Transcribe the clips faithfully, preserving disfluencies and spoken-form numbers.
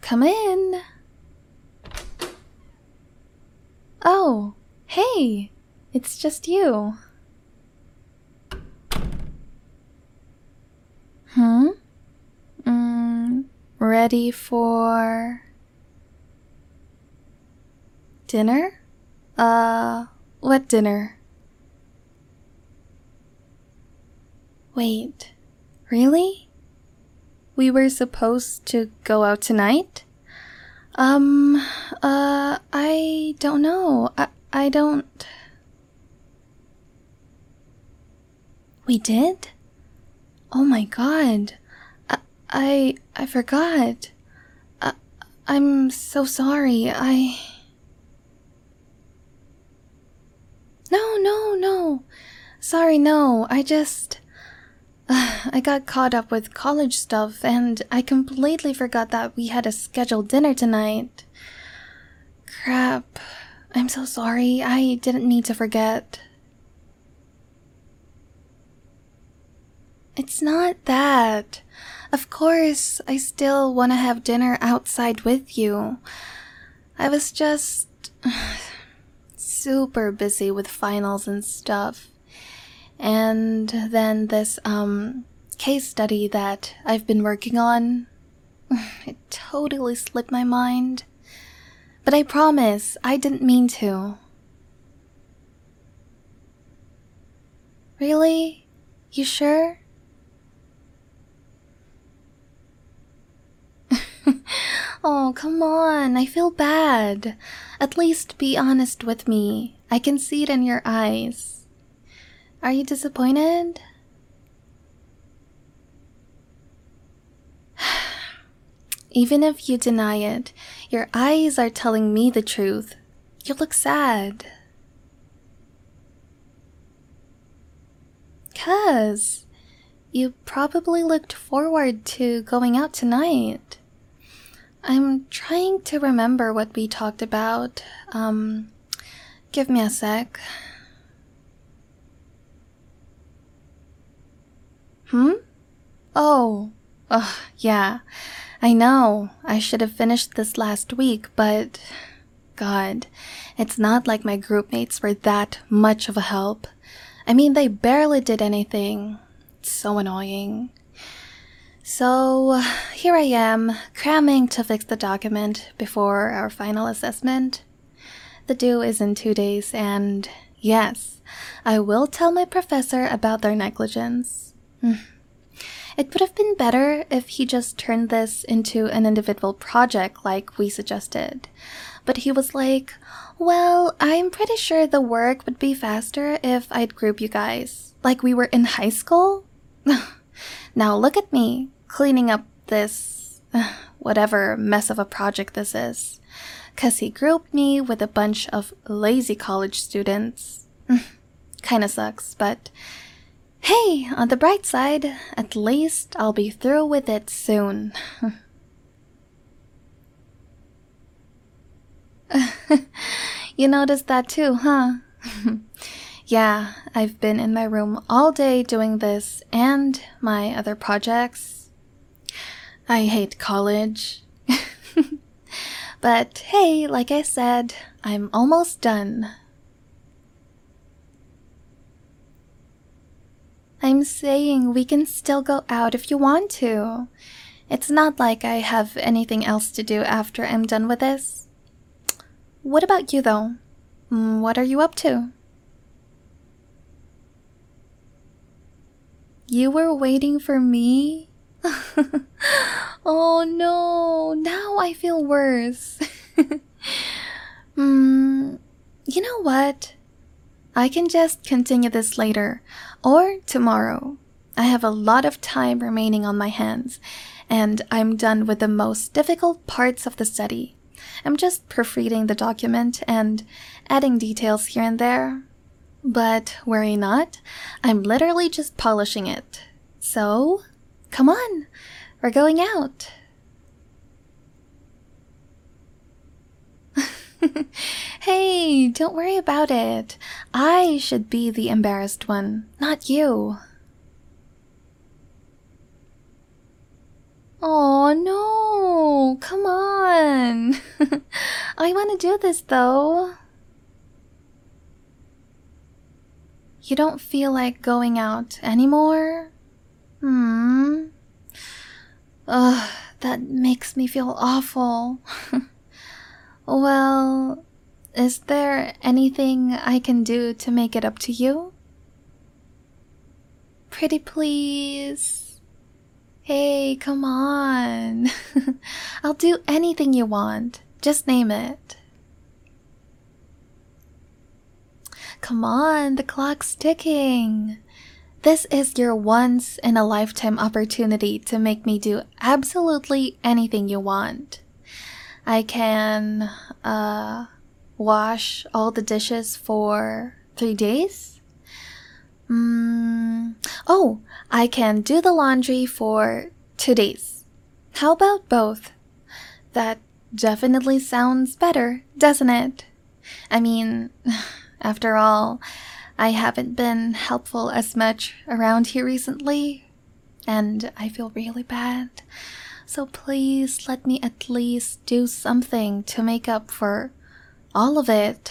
come in. Oh, hey, it's just you. Hmm? Mm, ready for dinner? Uh, what dinner? Wait, really? We were supposed to go out tonight? Um, uh, I don't know. I, I don't... We did? Oh my god. I, I, I forgot. I, I'm so sorry. I... No, no, no. Sorry, no. I just... I got caught up with college stuff and I completely forgot that we had a scheduled dinner tonight. Crap. I'm so sorry. I didn't mean to forget. It's not that. Of course, I still want to have dinner outside with you. I was just super busy with finals and stuff. And then this, um, case study that I've been working on, it totally slipped my mind. But I promise, I didn't mean to. Really? You sure? Oh, come on, I feel bad. At least be honest with me. I can see it in your eyes. Are you disappointed? Even if you deny it, your eyes are telling me the truth. You look sad. 'Cause you probably looked forward to going out tonight. I'm trying to remember what we talked about. Um, give me a sec. Hmm? Oh, ugh, yeah. I know, I should have finished this last week, but... God, it's not like my group mates were that much of a help. I mean, they barely did anything. It's so annoying. So, here I am, cramming to fix the document before our final assessment. The due is in two days, and yes, I will tell my professor about their negligence. It would have been better if he just turned this into an individual project like we suggested. But he was like, well, I'm pretty sure the work would be faster if I'd group you guys, like we were in high school. Now look at me, cleaning up this, whatever mess of a project this is. 'Cause he grouped me with a bunch of lazy college students. Kinda sucks, but... Hey, on the bright side, at least I'll be through with it soon. You noticed that too, huh? Yeah, I've been in my room all day doing this and my other projects. I hate college. But hey, like I said, I'm almost done. I'm saying we can still go out if you want to. It's not like I have anything else to do after I'm done with this. What about you, though? What are you up to? You were waiting for me? Oh no, now I feel worse. Hmm, you know what? I can just continue this later, or tomorrow. I have a lot of time remaining on my hands, and I'm done with the most difficult parts of the study. I'm just proofreading the document and adding details here and there. But worry not, I'm literally just polishing it. So, come on, we're going out. Hey, don't worry about it. I should be the embarrassed one, not you. Oh no, come on. I want to do this though. You don't feel like going out anymore? Hmm. Ugh, that makes me feel awful. Well, is there anything I can do to make it up to you? Pretty please. Hey, come on. I'll do anything you want. Just name it. Come on, the clock's ticking. This is your once in a lifetime opportunity to make me do absolutely anything you want. I can, uh, wash all the dishes for three days? Mm, oh, I can do the laundry for two days. How about both? That definitely sounds better, doesn't it? I mean, after all, I haven't been helpful as much around here recently, and I feel really bad. So please let me at least do something to make up for all of it.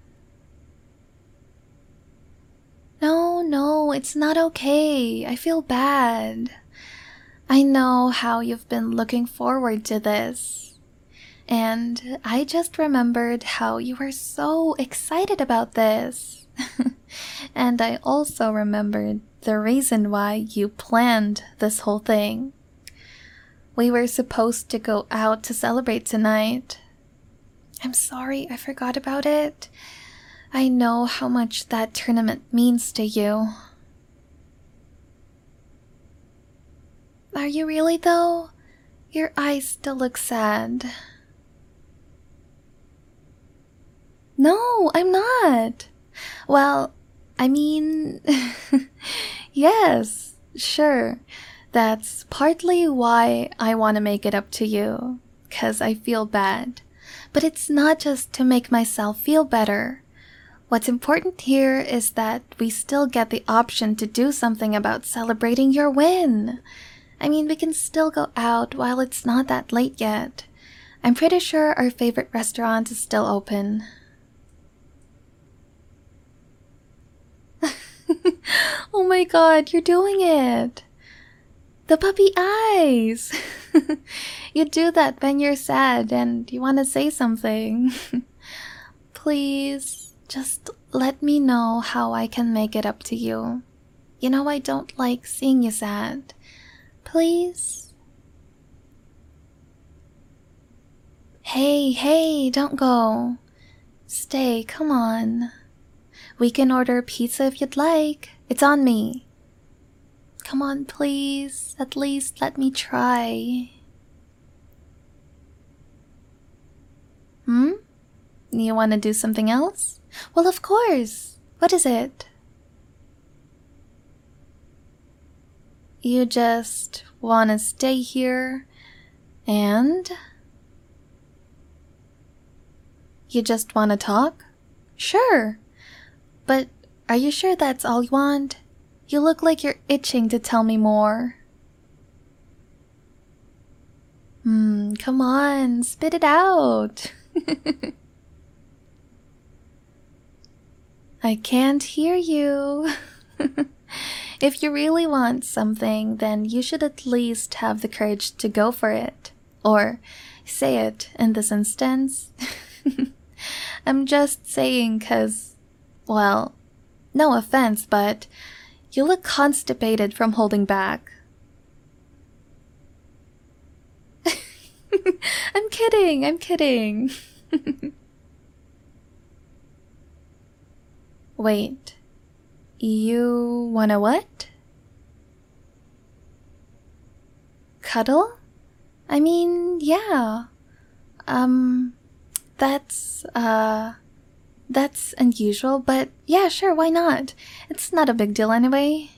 No, no, it's not okay. I feel bad. I know how you've been looking forward to this. And I just remembered how you were so excited about this. And I also remembered the reason why you planned this whole thing. We were supposed to go out to celebrate tonight. I'm sorry I forgot about it. I know how much that tournament means to you. Are you really though? Your eyes still look sad. No, I'm not. Well, I mean, yes, sure. That's partly why I want to make it up to you, 'cause I feel bad. But it's not just to make myself feel better. What's important here is that we still get the option to do something about celebrating your win. I mean, we can still go out while it's not that late yet. I'm pretty sure our favorite restaurant is still open. Oh my god, you're doing it! The puppy eyes! You do that when you're sad and you want to say something. Please, just let me know how I can make it up to you. You know I don't like seeing you sad. Please? Hey, hey, don't go. Stay, come on. We can order pizza if you'd like. It's on me. Come on, please. At least let me try. Hmm? You want to do something else? Well, of course. What is it? You just want to stay here and... You just want to talk? Sure. But are you sure that's all you want? You look like you're itching to tell me more. Hmm, come on, spit it out. I can't hear you. If you really want something, then you should at least have the courage to go for it. Or say it in this instance. I'm just saying 'cause, well, no offense, but you look constipated from holding back. I'm kidding, I'm kidding. Wait, you wanna what? Cuddle? I mean, yeah. Um, that's, uh, that's unusual, but yeah, sure, why not? It's not a big deal anyway.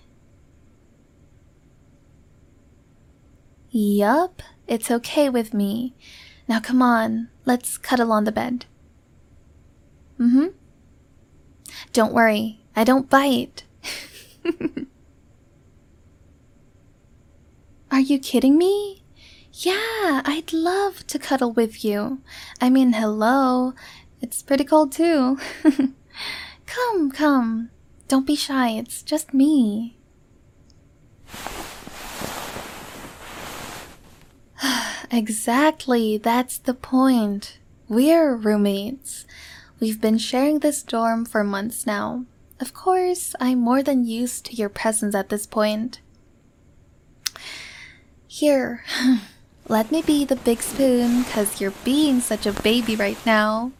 Yup, it's okay with me. Now come on, let's cuddle on the bed. Mm-hmm. Don't worry, I don't bite. Are you kidding me? Yeah, I'd love to cuddle with you. I mean, hello. It's pretty cold too. Come, come. Don't be shy, it's just me. Exactly, that's the point. We're roommates. We've been sharing this dorm for months now. Of course, I'm more than used to your presence at this point. Here, let me be the big spoon, cause you're being such a baby right now.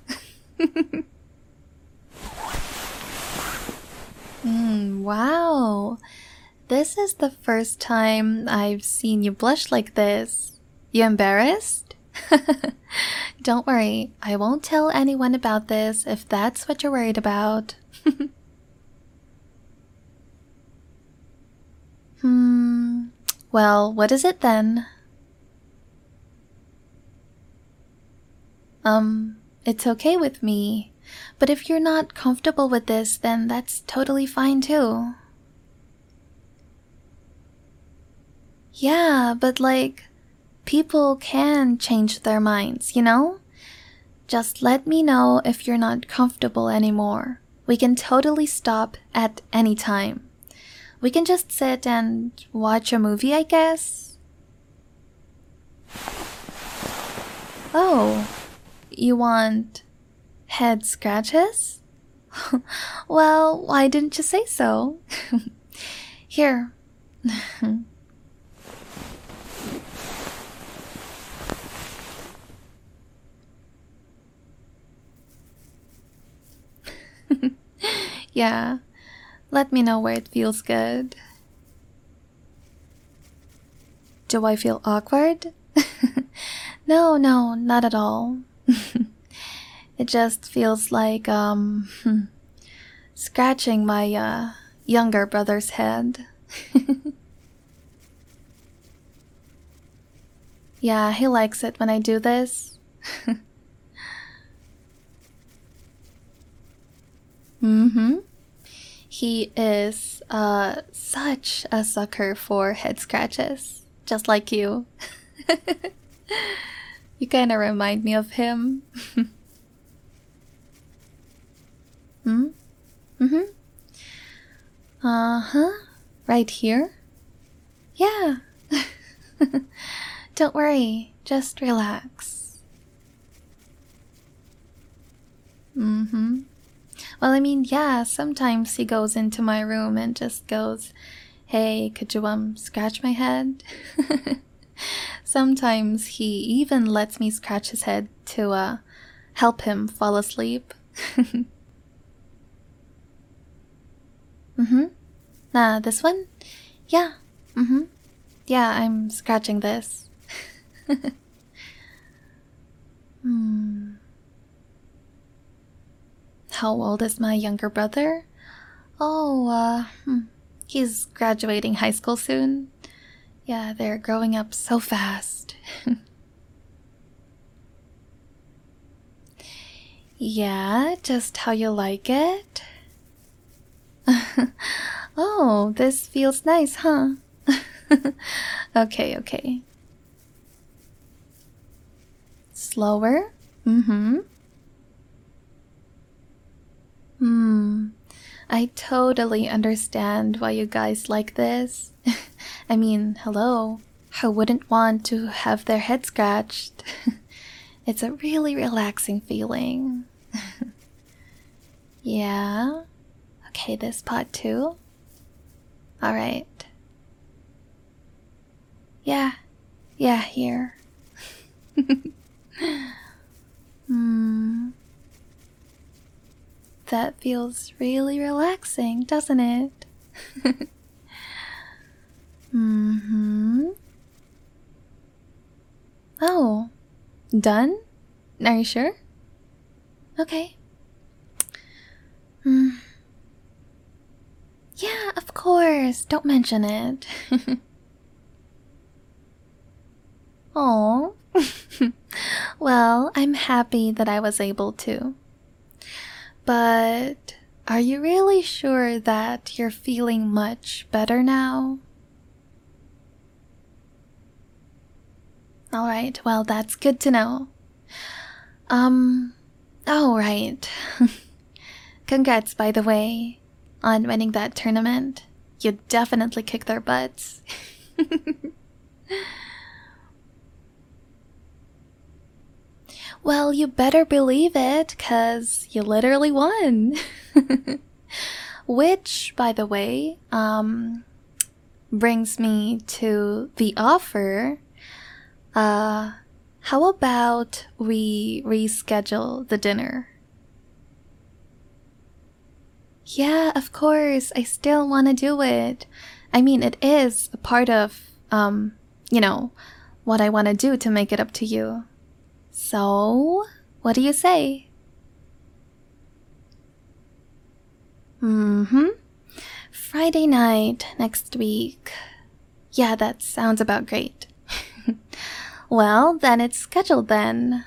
Hmm, wow. This is the first time I've seen you blush like this. You embarrassed? Don't worry, I won't tell anyone about this if that's what you're worried about. Hmm, well, what is it then? Um, it's okay with me, but if you're not comfortable with this, then that's totally fine too. Yeah, but like, people can change their minds, you know? Just let me know if you're not comfortable anymore. We can totally stop at any time. We can just sit and watch a movie, I guess. Oh, you want head scratches? Well, why didn't you say so? Here. Yeah, let me know where it feels good. Do I feel awkward? No, no, not at all. It just feels like, um, scratching my, uh, younger brother's head. Yeah, he likes it when I do this. Mm-hmm. He is, uh, such a sucker for head scratches. Just like you. You kinda remind me of him. Hmm? Mm-hmm. Uh-huh. Right here? Yeah. Don't worry. Just relax. Mm-hmm. Well, I mean, yeah, sometimes he goes into my room and just goes, hey, could you, um, scratch my head? Sometimes he even lets me scratch his head to, uh, help him fall asleep. Mm-hmm. Uh, this one? Yeah. Mm-hmm. Yeah, I'm scratching this. Hmm. How old is my younger brother? Oh, uh, hmm. He's graduating high school soon. Yeah, they're growing up so fast. Yeah, just how you like it? Oh, this feels nice, huh? Okay, okay. Slower? Mm-hmm. Hmm. I totally understand why you guys like this. I mean, hello. Who wouldn't want to have their head scratched? It's a really relaxing feeling. Yeah? Okay, this part too? Alright. Yeah. Yeah, here. Hmm. That feels really relaxing, doesn't it? Mm-hmm. Oh, done? Are you sure? Okay. Hmm. Yeah, of course. Don't mention it. Oh. Well, I'm happy that I was able to. But are you really sure that you're feeling much better now? Alright, well, that's good to know. Um, oh, right. Congrats, by the way, on winning that tournament. You definitely kicked their butts. Well, you better believe it, cause you literally won. Which, by the way, um, brings me to the offer. Uh, how about we reschedule the dinner? Yeah, of course, I still want to do it. I mean, it is a part of, um, you know, what I want to do to make it up to you. So, what do you say? Mm hmm. Friday night next week. Yeah, that sounds about great. Well, then it's scheduled then.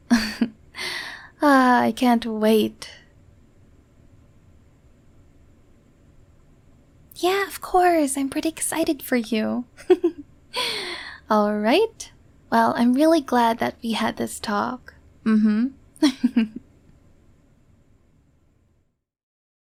Ah, I can't wait. Yeah, of course, I'm pretty excited for you. Alright. Well, I'm really glad that we had this talk. Mm hmm.